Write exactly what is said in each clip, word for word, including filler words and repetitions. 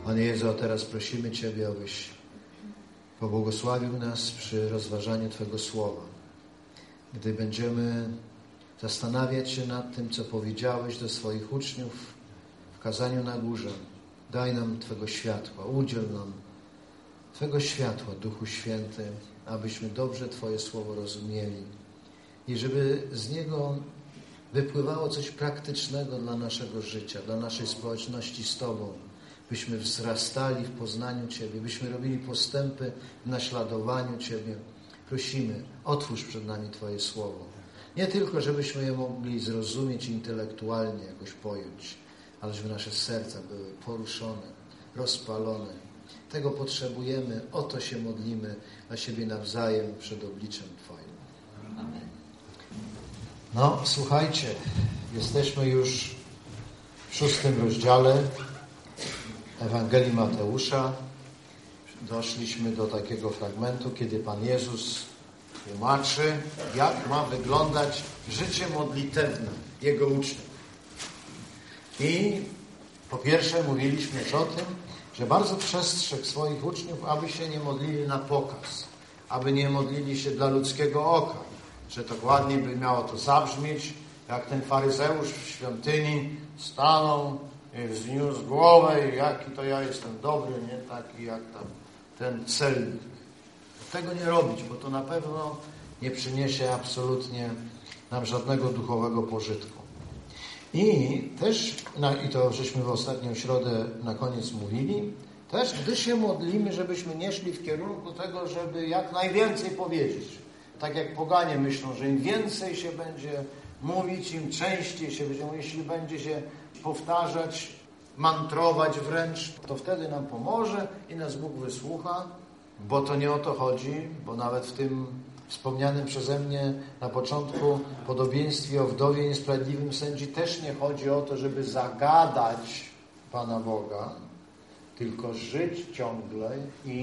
Panie Jezu, a teraz prosimy Ciebie, abyś pobłogosławił nas przy rozważaniu Twego Słowa. Gdy będziemy zastanawiać się nad tym, co powiedziałeś do swoich uczniów w kazaniu na górze, daj nam Twego światła, udziel nam Twego światła, Duchu Święty, abyśmy dobrze Twoje Słowo rozumieli i żeby z niego wypływało coś praktycznego dla naszego życia, dla naszej społeczności z Tobą, byśmy wzrastali w poznaniu Ciebie, byśmy robili postępy w naśladowaniu Ciebie. Prosimy, otwórz przed nami Twoje Słowo. Nie tylko, żebyśmy je mogli zrozumieć intelektualnie, jakoś pojąć, ale żeby nasze serca były poruszone, rozpalone. Tego potrzebujemy, o to się modlimy na siebie nawzajem przed obliczem Twoim. Amen. No, słuchajcie, jesteśmy już w szóstym rozdziale Ewangelii Mateusza. Doszliśmy do takiego fragmentu, kiedy Pan Jezus tłumaczy, jak ma wyglądać życie modlitewne Jego uczniów. I po pierwsze mówiliśmy już o tym, że bardzo przestrzegł swoich uczniów, aby się nie modlili na pokaz, aby nie modlili się dla ludzkiego oka, że to ładnie by miało to zabrzmieć, jak ten faryzeusz w świątyni stanął, wzniósł głowę i jaki to ja jestem dobry, nie taki jak tam ten celnik. Tego nie robić, bo to na pewno nie przyniesie absolutnie nam żadnego duchowego pożytku. I też, no i to żeśmy w ostatnią środę na koniec mówili, też gdy się modlimy, żebyśmy nie szli w kierunku tego, żeby jak najwięcej powiedzieć. Tak jak poganie myślą, że im więcej się będzie mówić, im częściej się będzie, jeśli będzie się powtarzać, mantrować wręcz, to wtedy nam pomoże i nas Bóg wysłucha, bo to nie o to chodzi, bo nawet w tym wspomnianym przeze mnie na początku podobieństwie o wdowie niesprawiedliwym sędzi też nie chodzi o to, żeby zagadać Pana Boga, tylko żyć ciągle i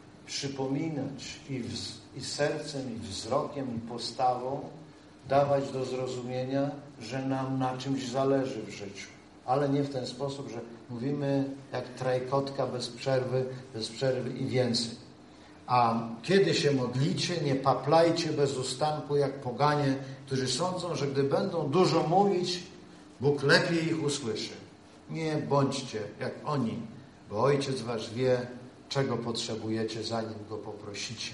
przypominać i, wz, i sercem, i wzrokiem, i postawą dawać do zrozumienia, że nam na czymś zależy w życiu. Ale nie w ten sposób, że mówimy jak trajkotka bez przerwy, bez przerwy i więcej. A kiedy się modlicie, nie paplajcie bez ustanku jak poganie, którzy sądzą, że gdy będą dużo mówić, Bóg lepiej ich usłyszy. Nie bądźcie jak oni, bo Ojciec wasz wie, czego potrzebujecie, zanim Go poprosicie.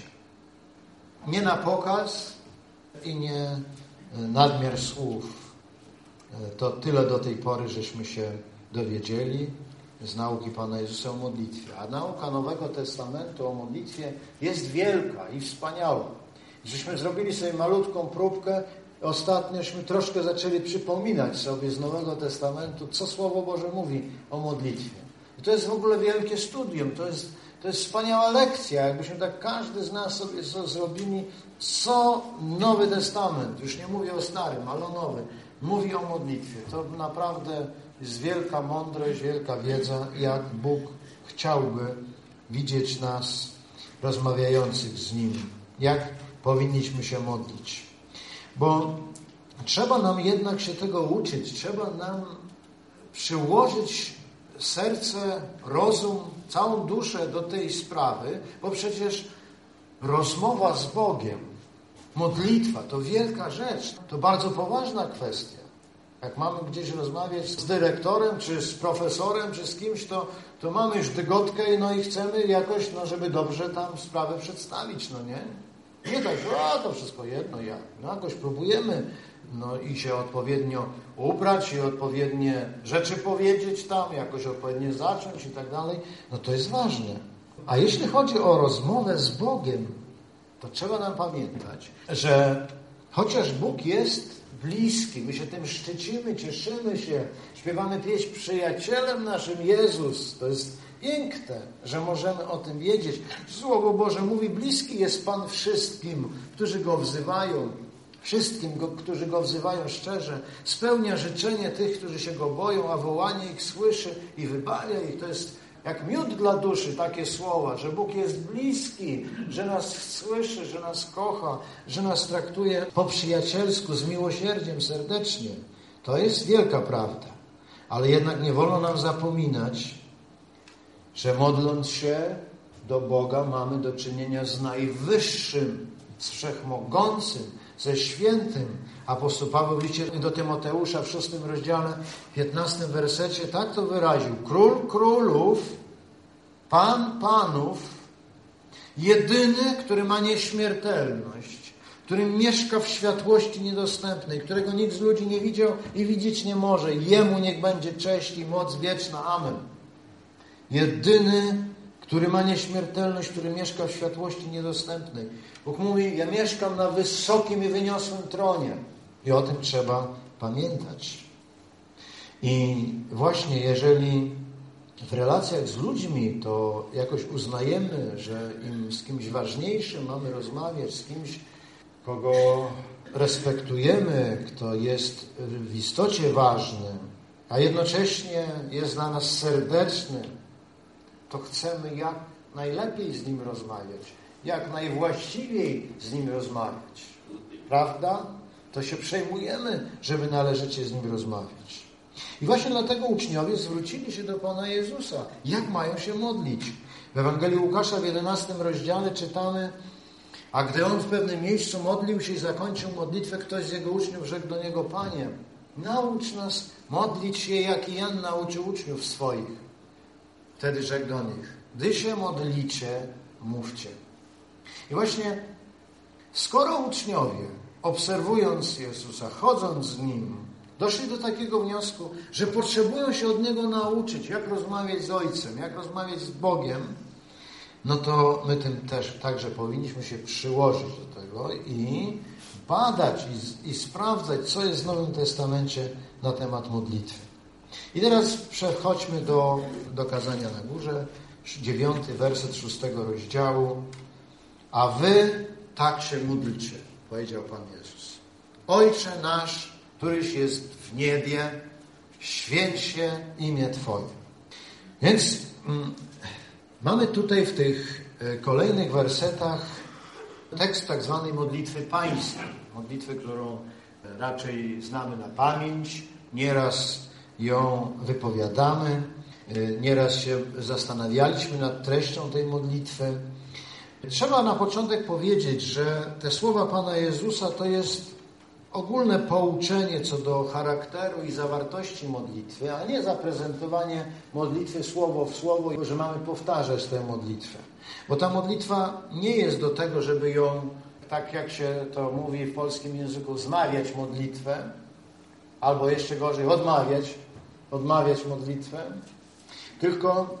Nie na pokaz i nie nadmiar słów. To tyle do tej pory, żeśmy się dowiedzieli z nauki Pana Jezusa o modlitwie. A nauka Nowego Testamentu o modlitwie jest wielka i wspaniała. Żeśmy zrobili sobie malutką próbkę. Ostatniośmy troszkę zaczęli przypominać sobie z Nowego Testamentu, co Słowo Boże mówi o modlitwie. I to jest w ogóle wielkie studium. To jest, to jest wspaniała lekcja. Jakbyśmy tak każdy z nas sobie zrobili, co Nowy Testament, już nie mówię o Starym, ale o Nowym, mówi o modlitwie. To naprawdę jest wielka mądrość, wielka wiedza, jak Bóg chciałby widzieć nas rozmawiających z Nim. Jak powinniśmy się modlić. Bo trzeba nam jednak się tego uczyć. Trzeba nam przyłożyć serce, rozum, całą duszę do tej sprawy, bo przecież rozmowa z Bogiem, modlitwa to wielka rzecz, to bardzo poważna kwestia. Jak mamy gdzieś rozmawiać z dyrektorem, czy z profesorem, czy z kimś, to, to mamy już dygotkę, no i chcemy jakoś, no żeby dobrze tam sprawę przedstawić, no nie? Nie tak, że a, to wszystko jedno, jak. No jakoś próbujemy, no i się odpowiednio ubrać i odpowiednie rzeczy powiedzieć tam, jakoś odpowiednio zacząć i tak dalej. No to jest ważne. A jeśli chodzi o rozmowę z Bogiem, to trzeba nam pamiętać, że chociaż Bóg jest bliski, my się tym szczycimy, cieszymy się, śpiewamy pieśń przyjacielem naszym Jezus. To jest piękne, że możemy o tym wiedzieć. Słowo Boże mówi, bliski jest Pan wszystkim, którzy Go wzywają, wszystkim, go, którzy Go wzywają szczerze. Spełnia życzenie tych, którzy się Go boją, a wołanie ich słyszy i wybawia ich. To jest jak miód dla duszy, takie słowa, że Bóg jest bliski, że nas słyszy, że nas kocha, że nas traktuje po przyjacielsku, z miłosierdziem, serdecznie. To jest wielka prawda. Ale jednak nie wolno nam zapominać, że modląc się do Boga mamy do czynienia z najwyższym, z wszechmogącym, ze świętym. Apostoł Paweł w liście do Tymoteusza w szóstym rozdziale, piętnastym wersecie tak to wyraził. Król królów, Pan panów, jedyny, który ma nieśmiertelność, który mieszka w światłości niedostępnej, którego nikt z ludzi nie widział i widzieć nie może. Jemu niech będzie cześć i moc wieczna. Amen. Jedyny, który ma nieśmiertelność, który mieszka w światłości niedostępnej. Bóg mówi, ja mieszkam na wysokim i wyniosłym tronie. I o tym trzeba pamiętać. I właśnie jeżeli w relacjach z ludźmi to jakoś uznajemy, że im z kimś ważniejszym mamy rozmawiać, z kimś, kogo respektujemy, kto jest w istocie ważny, a jednocześnie jest dla nas serdeczny, to chcemy jak najlepiej z nim rozmawiać, jak najwłaściwiej z nim rozmawiać. Prawda? To się przejmujemy, żeby należycie z nim rozmawiać. I właśnie dlatego uczniowie zwrócili się do Pana Jezusa. Jak mają się modlić? W Ewangelii Łukasza w jedenastym rozdziale czytamy: a gdy on w pewnym miejscu modlił się i zakończył modlitwę, ktoś z jego uczniów rzekł do niego: Panie, naucz nas modlić się, jak i Jan nauczył uczniów swoich. Wtedy rzekł do nich: gdy się modlicie, mówcie. I właśnie skoro uczniowie, obserwując Jezusa, chodząc z Nim, doszli do takiego wniosku, że potrzebują się od Niego nauczyć, jak rozmawiać z Ojcem, jak rozmawiać z Bogiem, no to my tym też także powinniśmy się przyłożyć do tego i badać i, i sprawdzać, co jest w Nowym Testamencie na temat modlitwy. I teraz przechodźmy do, do kazania na górze, dziewiąty werset szóstego rozdziału. A wy tak się módlcie, powiedział Pan Jezus. Ojcze nasz, któryś jest w niebie, święć się imię Twoje. Więc mm, mamy tutaj w tych kolejnych wersetach tekst tak zwanej modlitwy pańskiej. Modlitwy, którą raczej znamy na pamięć. Nieraz ją wypowiadamy. Nieraz się zastanawialiśmy nad treścią tej modlitwy. Trzeba na początek powiedzieć, że te słowa Pana Jezusa to jest ogólne pouczenie co do charakteru i zawartości modlitwy, a nie zaprezentowanie modlitwy słowo w słowo, że mamy powtarzać tę modlitwę. Bo ta modlitwa nie jest do tego, żeby ją, tak jak się to mówi w polskim języku, zmawiać modlitwę, albo jeszcze gorzej, odmawiać, odmawiać modlitwę, tylko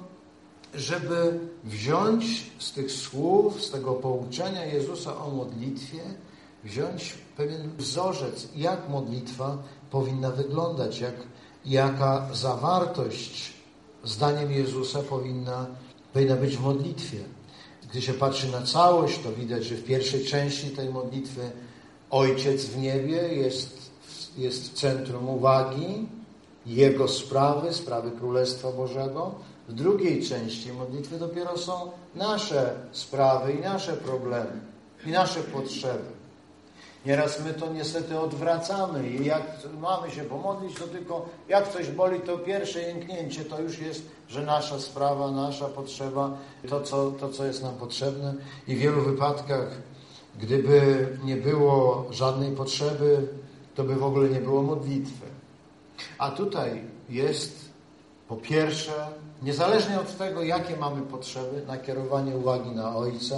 żeby wziąć z tych słów, z tego pouczenia Jezusa o modlitwie, wziąć pewien wzorzec, jak modlitwa powinna wyglądać, jak, jaka zawartość, zdaniem Jezusa, powinna, powinna być w modlitwie. Gdy się patrzy na całość, to widać, że w pierwszej części tej modlitwy Ojciec w niebie jest, jest w centrum uwagi, Jego sprawy, sprawy Królestwa Bożego. W drugiej części modlitwy dopiero są nasze sprawy i nasze problemy, i nasze potrzeby. Nieraz my to niestety odwracamy i jak mamy się pomodlić, to tylko jak coś boli, to pierwsze jęknięcie to już jest, że nasza sprawa, nasza potrzeba, to co, to, co jest nam potrzebne. I w wielu wypadkach, gdyby nie było żadnej potrzeby, to by w ogóle nie było modlitwy. A tutaj jest po pierwsze, niezależnie od tego, jakie mamy potrzeby, nakierowanie uwagi na Ojca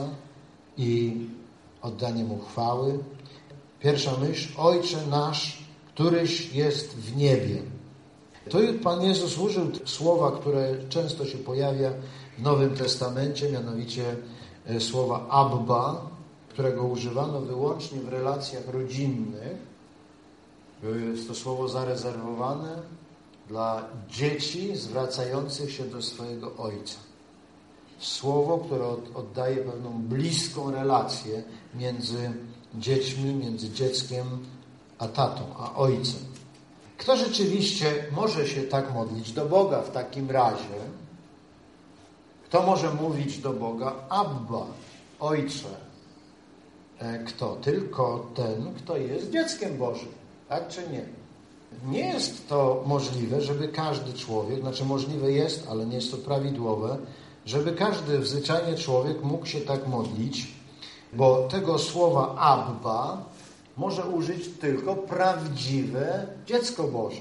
i oddanie Mu chwały. Pierwsza myśl: Ojcze nasz, któryś jest w niebie. To Pan Jezus użył słowa, które często się pojawia w Nowym Testamencie, mianowicie słowa Abba, którego używano wyłącznie w relacjach rodzinnych. Jest to słowo zarezerwowane dla dzieci zwracających się do swojego ojca. Słowo, które oddaje pewną bliską relację między dziećmi, między dzieckiem a tatą, a ojcem. Kto rzeczywiście może się tak modlić do Boga w takim razie? Kto może mówić do Boga Abba, Ojcze? Kto? Tylko ten, kto jest dzieckiem Bożym. Tak czy nie? Nie jest to możliwe, żeby każdy człowiek, znaczy możliwe jest, ale nie jest to prawidłowe, żeby każdy zwyczajnie człowiek mógł się tak modlić, bo tego słowa Abba może użyć tylko prawdziwe dziecko Boże.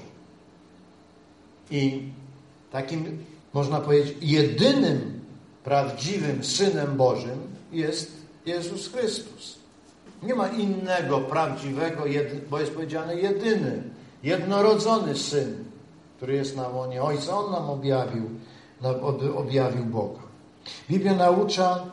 I takim, można powiedzieć, jedynym prawdziwym Synem Bożym jest Jezus Chrystus. Nie ma innego prawdziwego, bo jest powiedziane jedyny, jednorodzony Syn, który jest na łonie Ojca. On nam objawił, objawił Boga. Biblia naucza,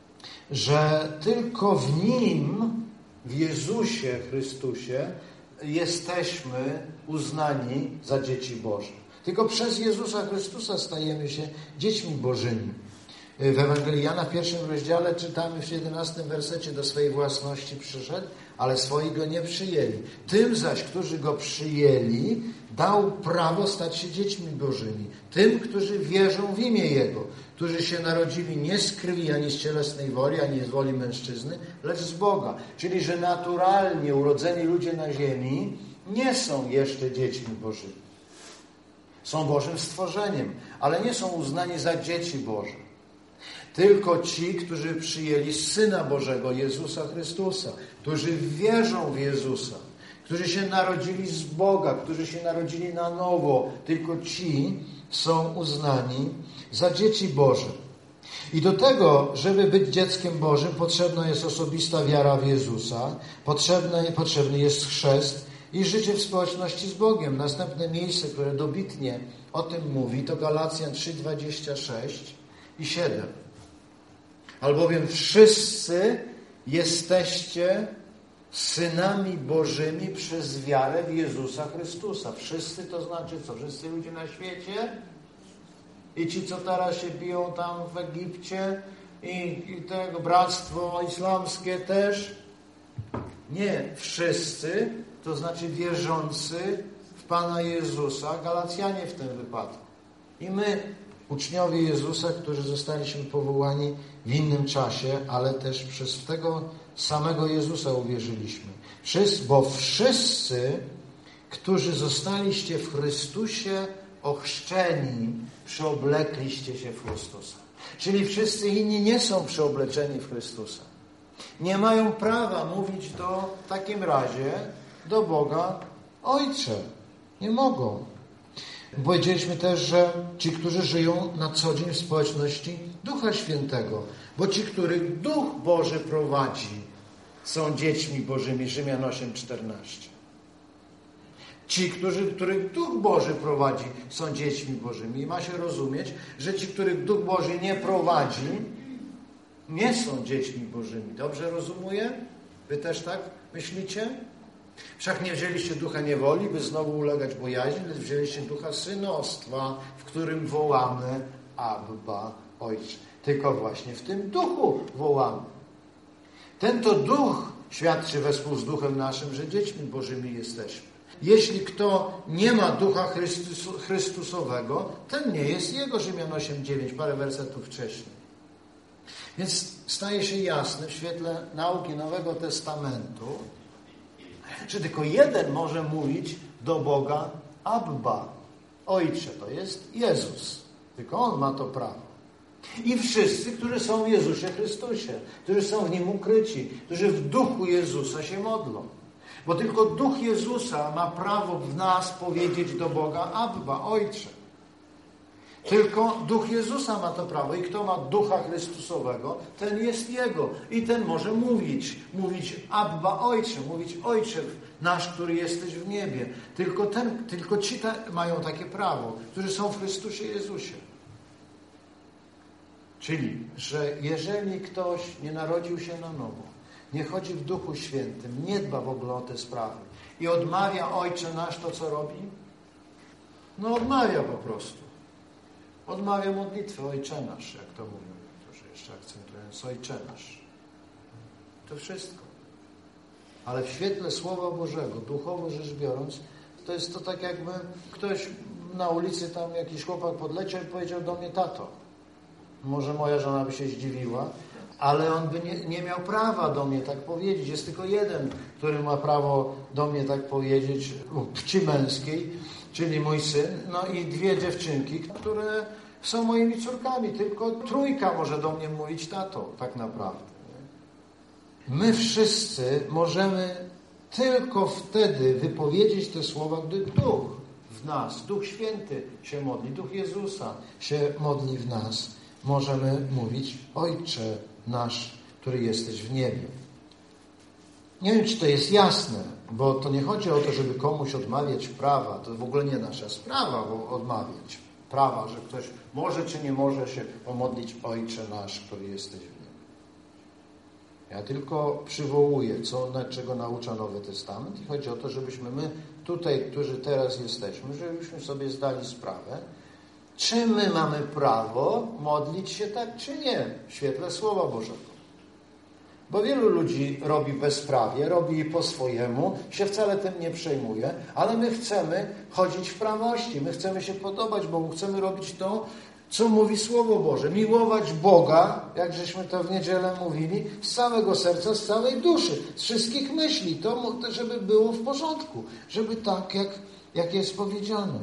że tylko w Nim, w Jezusie Chrystusie, jesteśmy uznani za dzieci Boże. Tylko przez Jezusa Chrystusa stajemy się dziećmi Bożymi. W Ewangelii Jana w pierwszym rozdziale czytamy w jedenastym wersecie: do swojej własności przyszedł, ale swoi go nie przyjęli. Tym zaś, którzy go przyjęli, dał prawo stać się dziećmi Bożymi. Tym, którzy wierzą w imię Jego, którzy się narodzili nie z krwi, ani z cielesnej woli, ani z woli mężczyzny, lecz z Boga. Czyli, że naturalnie urodzeni ludzie na ziemi nie są jeszcze dziećmi Bożymi. Są Bożym stworzeniem, ale nie są uznani za dzieci Boże. Tylko ci, którzy przyjęli Syna Bożego, Jezusa Chrystusa, którzy wierzą w Jezusa, którzy się narodzili z Boga, którzy się narodzili na nowo, tylko ci są uznani za dzieci Boże. I do tego, żeby być dzieckiem Bożym, potrzebna jest osobista wiara w Jezusa, potrzebny, potrzebny jest chrzest i życie w społeczności z Bogiem. Następne miejsce, które dobitnie o tym mówi, to Galacjan trzy, dwadzieścia sześć i siedem. Albowiem wszyscy jesteście synami Bożymi przez wiarę w Jezusa Chrystusa. Wszyscy to znaczy co? Wszyscy ludzie na świecie? I ci, co teraz się biją tam w Egipcie i, i tego bractwo islamskie też? Nie. Wszyscy, to znaczy wierzący w Pana Jezusa, Galacjanie w tym wypadku. I my, uczniowie Jezusa, którzy zostaliśmy powołani w innym czasie, ale też przez tego samego Jezusa uwierzyliśmy. Wszyscy, bo wszyscy, którzy zostaliście w Chrystusie ochrzczeni, przeoblekliście się w Chrystusa. Czyli wszyscy inni nie są przeobleczeni w Chrystusa. Nie mają prawa mówić do, w takim razie do Boga Ojcze. Nie mogą. Powiedzieliśmy też, że ci, którzy żyją na co dzień w społeczności Ducha Świętego, bo ci, których Duch Boży prowadzi, są dziećmi Bożymi. Rzymian osiem, czternaście. Ci, którzy, których Duch Boży prowadzi, są dziećmi Bożymi. I ma się rozumieć, że ci, których Duch Boży nie prowadzi, nie są dziećmi Bożymi. Dobrze rozumuję? Wy też tak myślicie? Wszak nie wzięliście ducha niewoli, by znowu ulegać bojaźni, lecz wzięliście ducha synostwa, w którym wołamy Abba, Ojcze. Tylko właśnie w tym duchu wołamy. Ten to duch świadczy wespół z duchem naszym, że dziećmi Bożymi jesteśmy. Jeśli kto nie ma ducha Chrystus, Chrystusowego, ten nie jest jego. Rzymian osiem, dziewięć, parę wersetów wcześniej. Więc staje się jasne w świetle nauki Nowego Testamentu, że tylko jeden może mówić do Boga Abba, Ojcze, to jest Jezus. Tylko On ma to prawo. I wszyscy, którzy są w Jezusie Chrystusie, którzy są w Nim ukryci, którzy w duchu Jezusa się modlą. Bo tylko duch Jezusa ma prawo w nas powiedzieć do Boga Abba, Ojcze. Tylko duch Jezusa ma to prawo. I kto ma ducha Chrystusowego, ten jest Jego. I ten może mówić. Mówić Abba, Ojcze. Mówić Ojcze nasz, który jesteś w niebie. Tylko, ten, tylko ci ta, mają takie prawo, którzy są w Chrystusie Jezusie. Czyli, że jeżeli ktoś nie narodził się na nowo, nie chodzi w Duchu Świętym, nie dba w ogóle o te sprawy i odmawia Ojcze nasz, to co robi? No odmawia po prostu. Odmawia modlitwy Ojcze nasz, jak to mówią niektórzy, jeszcze akcentując Ojcze nasz. To wszystko. Ale w świetle Słowa Bożego, duchowo rzecz biorąc, to jest to tak jakby ktoś na ulicy, tam jakiś chłopak podleciał i powiedział do mnie: tato. Może moja żona by się zdziwiła, ale on by nie, nie miał prawa do mnie tak powiedzieć. Jest tylko jeden, który ma prawo do mnie tak powiedzieć, płci męskiej, czyli mój syn, no i dwie dziewczynki, które są moimi córkami. Tylko trójka może do mnie mówić tato, tak naprawdę. My wszyscy możemy tylko wtedy wypowiedzieć te słowa, gdy Duch w nas, Duch Święty się modli, Duch Jezusa się modli w nas. Możemy mówić: Ojcze nasz, który jesteś w niebie. Nie wiem, czy to jest jasne, bo to nie chodzi o to, żeby komuś odmawiać prawa. To w ogóle nie nasza sprawa, bo odmawiać prawa, że ktoś może czy nie może się pomodlić: Ojcze nasz, który jesteś w niebie. Ja tylko przywołuję, co, czego naucza Nowy Testament, i chodzi o to, żebyśmy my tutaj, którzy teraz jesteśmy, żebyśmy sobie zdali sprawę, czy my mamy prawo modlić się tak, czy nie, w świetle Słowa Bożego. Bo wielu ludzi robi bezprawie, robi po swojemu, się wcale tym nie przejmuje, ale my chcemy chodzić w prawości, my chcemy się podobać Bogu, chcemy robić to, co mówi Słowo Boże. Miłować Boga, jak żeśmy to w niedzielę mówili, z całego serca, z całej duszy, z wszystkich myśli, to żeby było w porządku, żeby tak, jak, jak jest powiedziane.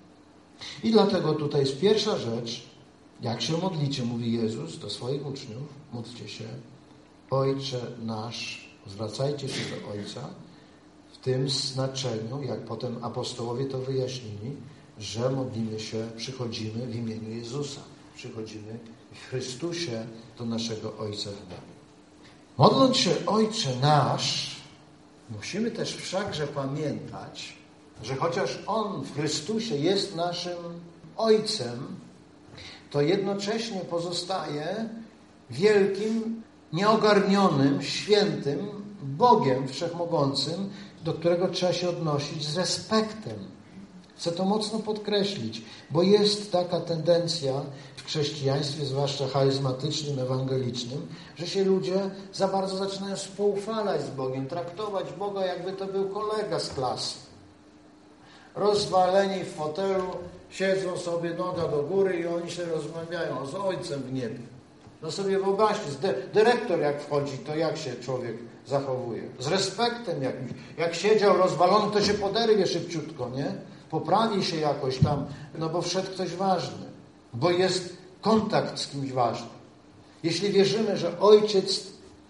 I dlatego tutaj jest pierwsza rzecz, jak się modlicie, mówi Jezus do swoich uczniów, módlcie się: Ojcze nasz, zwracajcie się do Ojca w tym znaczeniu, jak potem apostołowie to wyjaśnili, że modlimy się, przychodzimy w imieniu Jezusa. Przychodzimy w Chrystusie do naszego Ojca w niebie. Modląc się Ojcze nasz, musimy też wszakże pamiętać, że chociaż On w Chrystusie jest naszym Ojcem, to jednocześnie pozostaje wielkim, nieogarnionym, świętym Bogiem Wszechmogącym, do którego trzeba się odnosić z respektem. Chcę to mocno podkreślić, bo jest taka tendencja w chrześcijaństwie, zwłaszcza charyzmatycznym, ewangelicznym, że się ludzie za bardzo zaczynają spoufalać z Bogiem, traktować Boga, jakby to był kolega z klasy. Rozwaleni w fotelu, siedzą sobie noga do góry i oni się rozmawiają z Ojcem w niebie. No sobie wyobraźcie, dyrektor jak wchodzi, to jak się człowiek zachowuje? Z respektem jakimś. Jak siedział rozwalony, to się poderwie szybciutko, nie? Poprawi się jakoś tam, no bo wszedł ktoś ważny, bo jest kontakt z kimś ważnym. Jeśli wierzymy, że Ojciec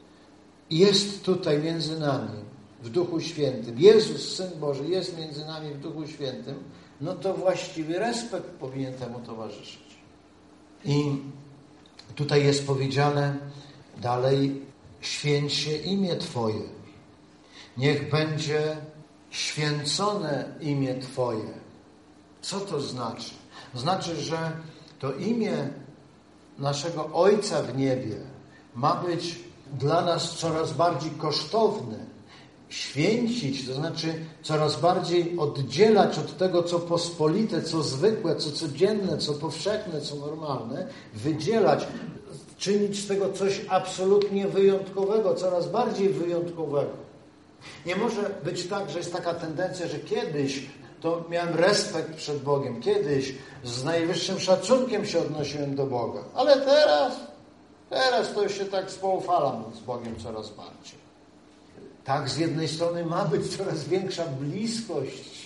jest tutaj między nami w Duchu Świętym, Jezus, Syn Boży, jest między nami w Duchu Świętym, no to właściwy respekt powinien temu towarzyszyć. I tutaj jest powiedziane dalej: święć się imię Twoje. Niech będzie święcone imię Twoje. Co to znaczy? Znaczy, że to imię naszego Ojca w niebie ma być dla nas coraz bardziej kosztowne. Święcić, to znaczy coraz bardziej oddzielać od tego, co pospolite, co zwykłe, co codzienne, co powszechne, co normalne, wydzielać, czynić z tego coś absolutnie wyjątkowego, coraz bardziej wyjątkowego. Nie może być tak, że jest taka tendencja, że kiedyś to miałem respekt przed Bogiem, kiedyś z najwyższym szacunkiem się odnosiłem do Boga, ale teraz, teraz to już się tak spoufalam z Bogiem coraz bardziej. Tak, z jednej strony ma być coraz większa bliskość,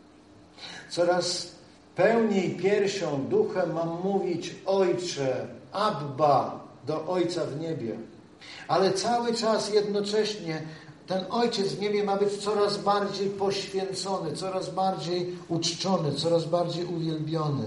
coraz pełniej piersią, duchem mam mówić Ojcze, Abba, do Ojca w niebie. Ale cały czas jednocześnie ten Ojciec w niebie ma być coraz bardziej poświęcony, coraz bardziej uczczony, coraz bardziej uwielbiony.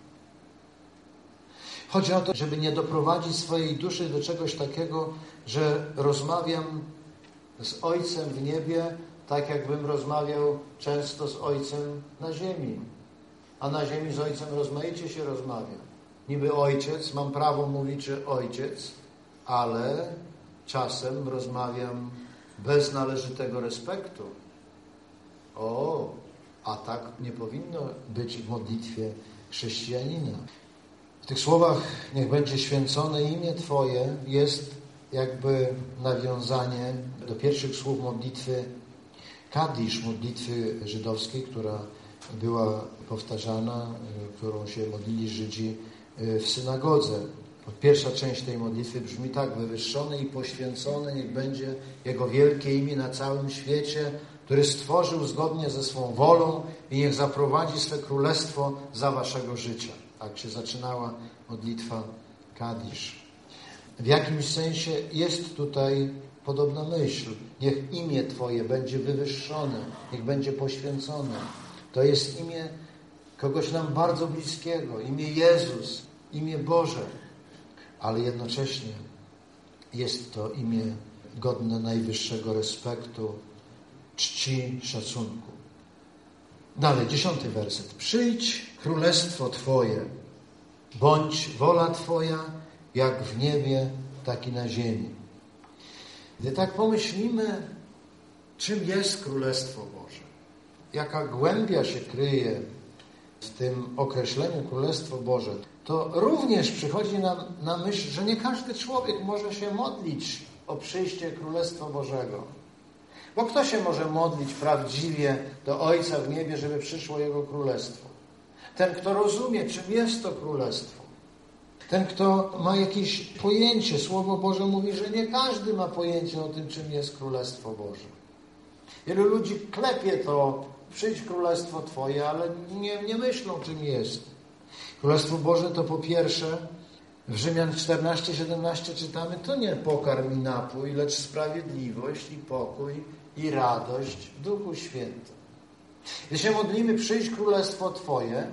Chodzi o to, żeby nie doprowadzić swojej duszy do czegoś takiego, że rozmawiam z Ojcem w niebie, tak jakbym rozmawiał często z Ojcem na ziemi. A na ziemi z Ojcem rozmaicie się rozmawia. Niby Ojciec, mam prawo mówić, że Ojciec, ale czasem rozmawiam bez należytego respektu. O, a tak nie powinno być w modlitwie chrześcijanina. W tych słowach niech będzie święcone imię Twoje jest jakby nawiązanie do pierwszych słów modlitwy Kadisz, modlitwy żydowskiej, która była powtarzana, którą się modlili Żydzi w synagodze. Pierwsza część tej modlitwy brzmi tak: wywyższony i poświęcony niech będzie Jego wielkie imię na całym świecie, który stworzył zgodnie ze swą wolą i niech zaprowadzi swe królestwo za waszego życia. Tak się zaczynała modlitwa Kadisz. W jakimś sensie jest tutaj podobna myśl. Niech imię Twoje będzie wywyższone, niech będzie poświęcone. To jest imię kogoś nam bardzo bliskiego, imię Jezus, imię Boże, ale jednocześnie jest to imię godne najwyższego respektu, czci, szacunku. Dalej, dziesiąty werset. Przyjdź królestwo Twoje, bądź wola Twoja, jak w niebie, tak i na ziemi. Gdy tak pomyślimy, czym jest Królestwo Boże, jaka głębia się kryje w tym określeniu Królestwo Boże, to również przychodzi nam na myśl, że nie każdy człowiek może się modlić o przyjście Królestwa Bożego. Bo kto się może modlić prawdziwie do Ojca w niebie, żeby przyszło Jego Królestwo? Ten, kto rozumie, czym jest to Królestwo. Ten, kto ma jakieś pojęcie. Słowo Boże mówi, że nie każdy ma pojęcie o tym, czym jest Królestwo Boże. Wielu ludzi klepie to, przyjdź Królestwo Twoje, ale nie, nie myślą, czym jest. Królestwo Boże to po pierwsze, w Rzymian czternaście siedemnaście czytamy, to nie pokarm i napój, lecz sprawiedliwość i pokój i radość w Duchu Świętym. Gdy się modlimy, przyjdź Królestwo Twoje,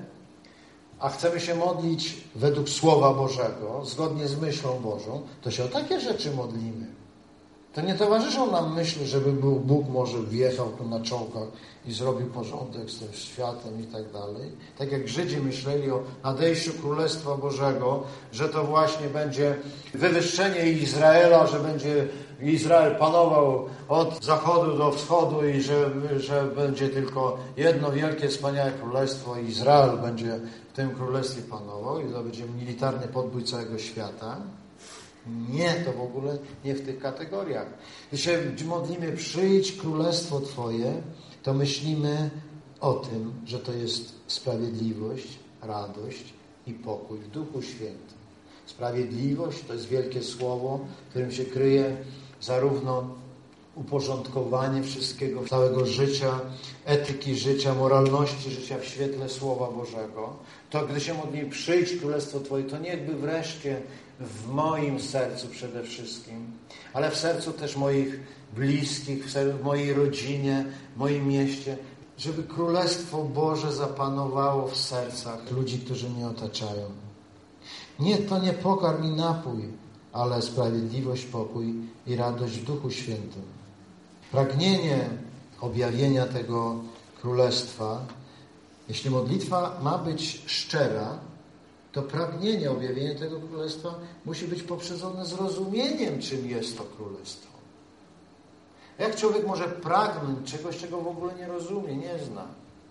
a chcemy się modlić według Słowa Bożego, zgodnie z myślą Bożą, to się o takie rzeczy modlimy. To nie towarzyszą nam myśli, żeby był Bóg może wjechał tu na czołgach i zrobił porządek z tym światem i tak dalej. Tak jak Żydzi myśleli o nadejściu Królestwa Bożego, że to właśnie będzie wywyższenie Izraela, że będzie Izrael panował od zachodu do wschodu i że, że będzie tylko jedno wielkie, wspaniałe królestwo i Izrael będzie w tym królestwie panował i to będzie militarny podbój całego świata. Nie, to w ogóle nie w tych kategoriach. Gdy się modlimy, przyjdź Królestwo Twoje, to myślimy o tym, że to jest sprawiedliwość, radość i pokój w Duchu Świętym. Sprawiedliwość to jest wielkie słowo, w którym się kryje zarówno uporządkowanie wszystkiego, całego życia, etyki życia, moralności życia w świetle Słowa Bożego. To gdy się modlimy, przyjdź Królestwo Twoje, to niechby wreszcie w moim sercu przede wszystkim, ale w sercu też moich bliskich, w, sercu, w mojej rodzinie, w moim mieście, żeby Królestwo Boże zapanowało w sercach ludzi, którzy mnie otaczają. Nie, to nie pokarm i napój, ale sprawiedliwość, pokój i radość w Duchu Świętym. Pragnienie objawienia tego Królestwa, jeśli modlitwa ma być szczera, to pragnienie objawienia tego Królestwa musi być poprzedzone zrozumieniem, czym jest to Królestwo. Jak człowiek może pragnąć czegoś, czego w ogóle nie rozumie, nie zna?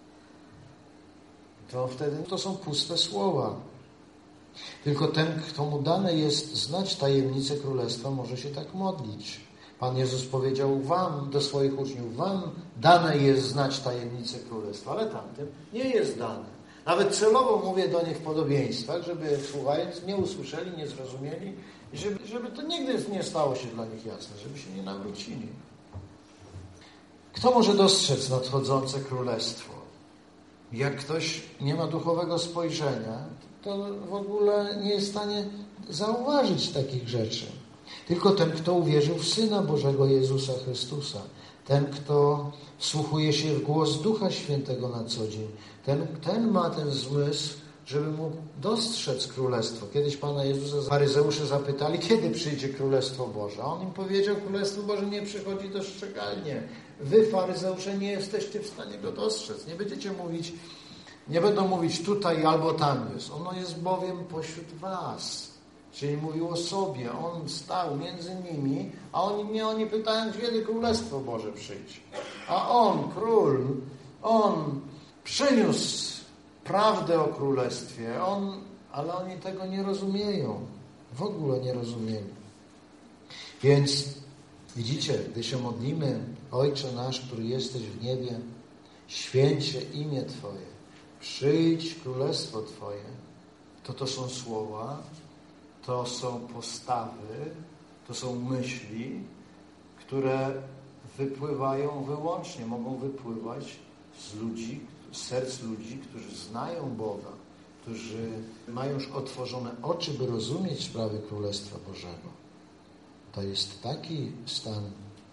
To wtedy to są puste słowa. Tylko ten, kto mu dane jest znać tajemnicę Królestwa, może się tak modlić. Pan Jezus powiedział wam, do swoich uczniów, wam dane jest znać tajemnicę Królestwa, ale tamtym nie jest dane. Nawet celowo mówię do nich w podobieństwach, żeby słuchając nie usłyszeli, nie zrozumieli i żeby, żeby to nigdy nie stało się dla nich jasne, żeby się nie nawrócili. Kto może dostrzec nadchodzące Królestwo? Jak ktoś nie ma duchowego spojrzenia, to w ogóle nie jest w stanie zauważyć takich rzeczy. Tylko ten, kto uwierzył w Syna Bożego Jezusa Chrystusa. Ten, kto wsłuchuje się w głos Ducha Świętego na co dzień. Ten, ten ma ten zmysł, żeby mógł dostrzec Królestwo. Kiedyś Pana Jezusa faryzeusze zapytali, kiedy przyjdzie Królestwo Boże. A On im powiedział, Królestwo Boże nie przychodzi dostrzegalnie. Wy, faryzeusze, nie jesteście w stanie go dostrzec. Nie będziecie mówić, nie będą mówić tutaj albo tam jest. Ono jest bowiem pośród was. Czyli mówił o sobie. On stał między nimi, a oni mnie oni pytają, kiedy Królestwo Boże przyjdzie. A On, Król, On przyniósł prawdę o Królestwie. On, ale oni tego nie rozumieją. W ogóle nie rozumieli. Więc widzicie, gdy się modlimy, Ojcze nasz, który jesteś w niebie, święć się imię Twoje, przyjdź Królestwo Twoje, to to są słowa, to są postawy, to są myśli, które wypływają wyłącznie, mogą wypływać z ludzi, z serc ludzi, którzy znają Boga, którzy mają już otworzone oczy, by rozumieć sprawy Królestwa Bożego. To jest taki stan.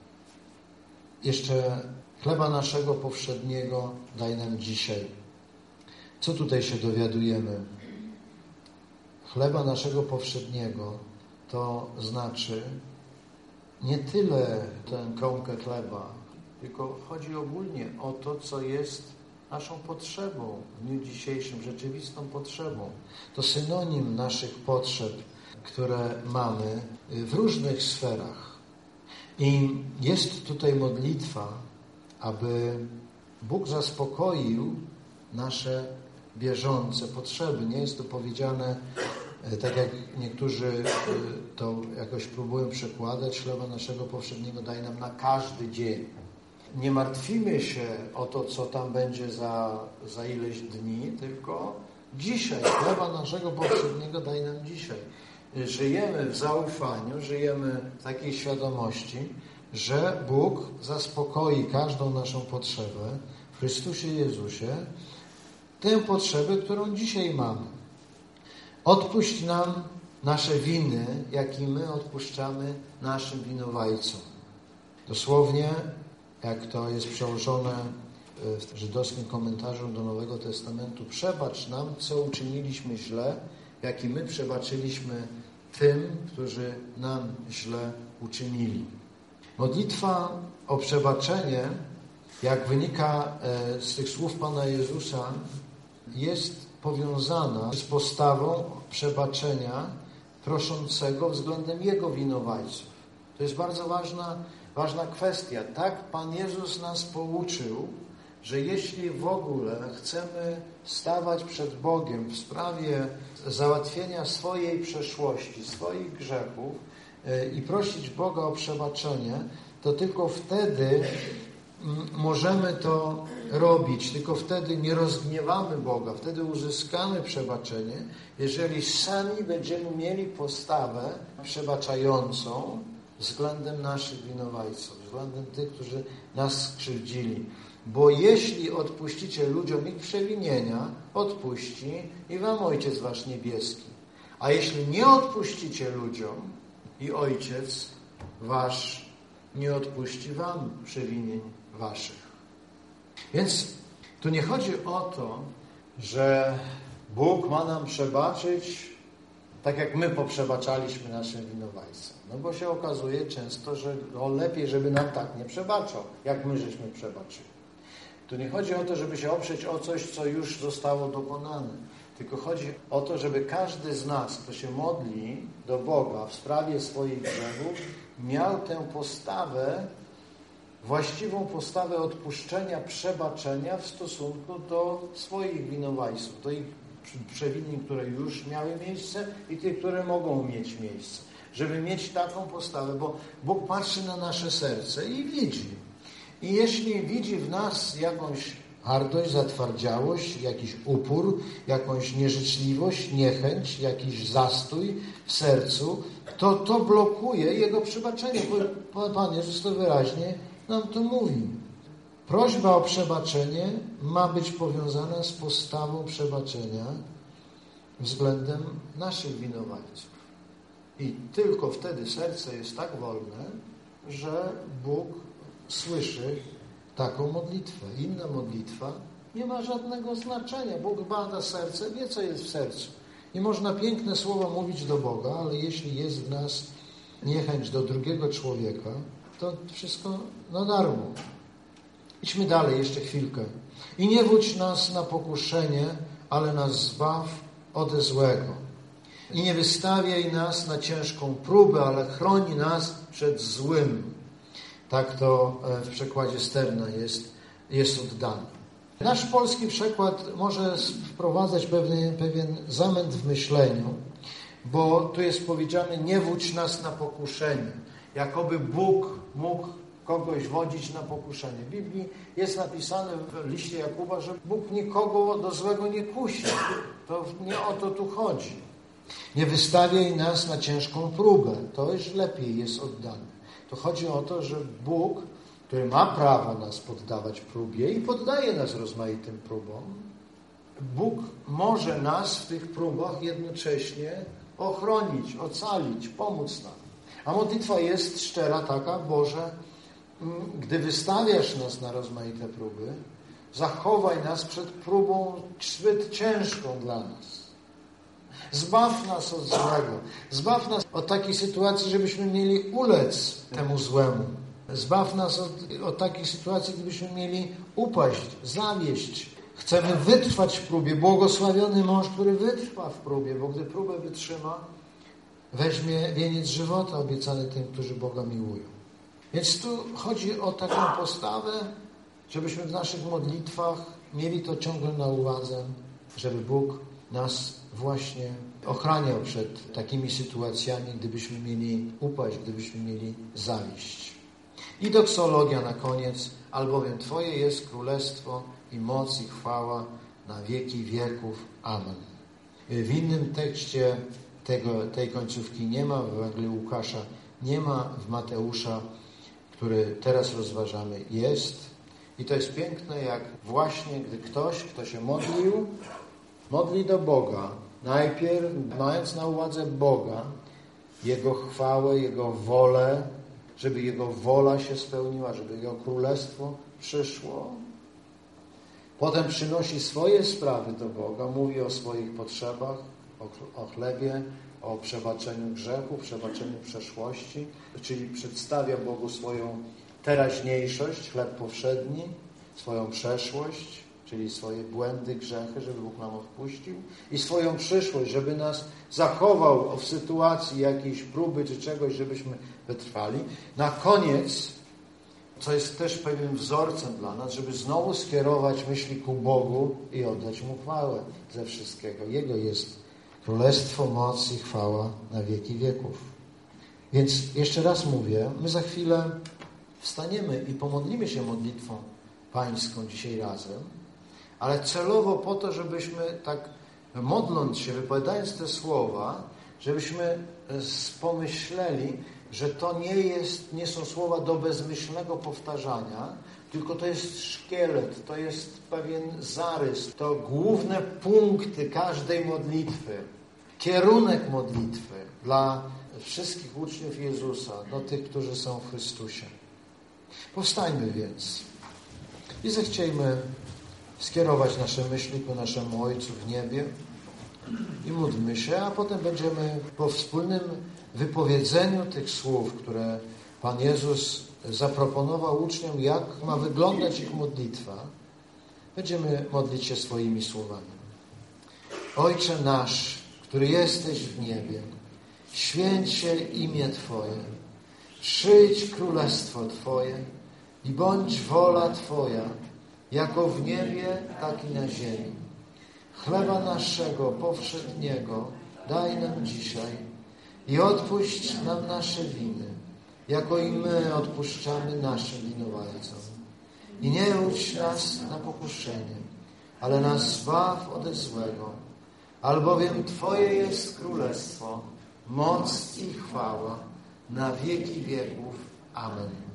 Jeszcze chleba naszego powszedniego daj nam dzisiaj. Co tutaj się dowiadujemy? Chleba naszego powszedniego to znaczy nie tyle tę kromkę chleba, tylko chodzi ogólnie o to, co jest naszą potrzebą w dniu dzisiejszym, rzeczywistą potrzebą. To synonim naszych potrzeb, które mamy w różnych sferach. I jest tutaj modlitwa, aby Bóg zaspokoił nasze bieżące potrzeby. Nie jest to powiedziane, tak jak niektórzy to jakoś próbują przekładać, chleba naszego powszedniego daj nam na każdy dzień. Nie martwimy się o to, co tam będzie za, za ileś dni, tylko dzisiaj, chleba naszego powszedniego daj nam dzisiaj. Żyjemy w zaufaniu, żyjemy w takiej świadomości, że Bóg zaspokoi każdą naszą potrzebę w Chrystusie Jezusie, tę potrzebę, którą dzisiaj mamy. Odpuść nam nasze winy, jak i my odpuszczamy naszym winowajcom. Dosłownie, jak to jest przełożone w żydowskim komentarzu do Nowego Testamentu, przebacz nam, co uczyniliśmy źle, jak i my przebaczyliśmy tym, którzy nam źle uczynili. Modlitwa o przebaczenie, jak wynika z tych słów Pana Jezusa, jest powiązana z postawą przebaczenia proszącego względem Jego winowajców. To jest bardzo ważna, ważna kwestia. Tak Pan Jezus nas pouczył, że jeśli w ogóle chcemy stawać przed Bogiem w sprawie załatwienia swojej przeszłości, swoich grzechów i prosić Boga o przebaczenie, to tylko wtedy możemy to robić, tylko wtedy nie rozgniewamy Boga, wtedy uzyskamy przebaczenie, jeżeli sami będziemy mieli postawę przebaczającą względem naszych winowajców, względem tych, którzy nas skrzywdzili. Bo jeśli odpuścicie ludziom ich przewinienia, odpuści i wam Ojciec wasz niebieski. A jeśli nie odpuścicie ludziom, i Ojciec wasz nie odpuści wam przewinień waszych. Więc tu nie chodzi o to, że Bóg ma nam przebaczyć tak jak my poprzebaczaliśmy naszym winowajcom. No bo się okazuje często, że no lepiej, żeby nam tak nie przebaczał, jak my żeśmy przebaczyli. Tu nie chodzi o to, żeby się oprzeć o coś, co już zostało dokonane. Tylko chodzi o to, żeby każdy z nas, kto się modli do Boga w sprawie swoich grzechów, miał tę postawę, właściwą postawę odpuszczenia, przebaczenia w stosunku do swoich winowajców, do ich przewinień, które już miały miejsce i tych, które mogą mieć miejsce. Żeby mieć taką postawę, bo Bóg patrzy na nasze serce i widzi. I jeśli widzi w nas jakąś hardość, zatwardziałość, jakiś upór, jakąś nieżyczliwość, niechęć, jakiś zastój w sercu, to to blokuje Jego przebaczenie. Bo Pan Jezus to wyraźnie nam to mówi. Prośba o przebaczenie ma być powiązana z postawą przebaczenia względem naszych winowajców. I tylko wtedy serce jest tak wolne, że Bóg słyszy taką modlitwę. Inna modlitwa nie ma żadnego znaczenia. Bóg bada serce, wie, co jest w sercu. I można piękne słowa mówić do Boga, ale jeśli jest w nas niechęć do drugiego człowieka, to wszystko na darmo. Idźmy dalej jeszcze chwilkę. I nie wódź nas na pokuszenie, ale nas zbaw ode złego. I nie wystawiaj nas na ciężką próbę, ale chroni nas przed złym. Tak to w przekładzie Sterna jest, jest oddane. Nasz polski przekład może wprowadzać pewien, pewien zamęt w myśleniu, bo tu jest powiedziane: nie wódź nas na pokuszenie. Jakoby Bóg mógł kogoś wodzić na pokuszenie. W Biblii jest napisane w liście Jakuba, że Bóg nikogo do złego nie kusi. To nie o to tu chodzi. Nie wystawiaj nas na ciężką próbę. To już lepiej jest oddane. To chodzi o to, że Bóg, który ma prawo nas poddawać próbie i poddaje nas rozmaitym próbom, Bóg może nas w tych próbach jednocześnie ochronić, ocalić, pomóc nam. A modlitwa jest szczera taka: Boże, gdy wystawiasz nas na rozmaite próby, zachowaj nas przed próbą zbyt ciężką dla nas. Zbaw nas od złego. Zbaw nas od takiej sytuacji, żebyśmy mieli ulec temu złemu. Zbaw nas od, od takiej sytuacji, gdybyśmy mieli upaść, zawieść. Chcemy wytrwać w próbie. Błogosławiony mąż, który wytrwa w próbie, bo gdy próbę wytrzyma, weźmie wieniec żywota obiecany tym, którzy Boga miłują. Więc tu chodzi o taką postawę, żebyśmy w naszych modlitwach mieli to ciągle na uwadze, żeby Bóg nas właśnie ochraniał przed takimi sytuacjami, gdybyśmy mieli upaść, gdybyśmy mieli zawieść. I doksologia na koniec: albowiem Twoje jest królestwo i moc i chwała na wieki wieków. Amen. W innym tekście tego, tej końcówki nie ma, w Ewangelii Łukasza nie ma, w Mateusza, który teraz rozważamy, jest. I to jest piękne, jak właśnie gdy ktoś, kto się modlił, modli do Boga, najpierw mając na uwadze Boga, Jego chwałę, Jego wolę, żeby Jego wola się spełniła, żeby Jego królestwo przyszło. Potem przynosi swoje sprawy do Boga, mówi o swoich potrzebach, o, o chlebie, o przebaczeniu grzechu, przebaczeniu przeszłości, czyli przedstawia Bogu swoją teraźniejszość, chleb powszedni, swoją przeszłość, czyli swoje błędy, grzechy, żeby Bóg nam odpuścił, i swoją przyszłość, żeby nas zachował w sytuacji jakiejś próby czy czegoś, żebyśmy wytrwali. Na koniec, co jest też pewnym wzorcem dla nas, żeby znowu skierować myśli ku Bogu i oddać Mu chwałę ze wszystkiego. Jego jest królestwo, moc i chwała na wieki wieków. Więc jeszcze raz mówię, my za chwilę wstaniemy i pomodlimy się modlitwą pańską dzisiaj razem, ale celowo po to, żebyśmy tak modląc się, wypowiadając te słowa, żebyśmy pomyśleli, że to nie jest, nie są słowa do bezmyślnego powtarzania, tylko to jest szkielet, to jest pewien zarys, to główne punkty każdej modlitwy, kierunek modlitwy dla wszystkich uczniów Jezusa, do tych, którzy są w Chrystusie. Powstańmy więc i zechciejmy skierować nasze myśli ku naszemu Ojcu w niebie i módlmy się, a potem będziemy po wspólnym wypowiedzeniu tych słów, które Pan Jezus zaproponował uczniom, jak ma wyglądać ich modlitwa, będziemy modlić się swoimi słowami. Ojcze nasz, który jesteś w niebie, święć się imię Twoje, przyjdź królestwo Twoje i bądź wola Twoja, jako w niebie, tak i na ziemi. Chleba naszego powszedniego daj nam dzisiaj i odpuść nam nasze winy, jako i my odpuszczamy naszym winowajcom. I nie udź nas na pokuszenie, ale nas zbaw ode złego, albowiem Twoje jest królestwo, moc i chwała na wieki wieków. Amen.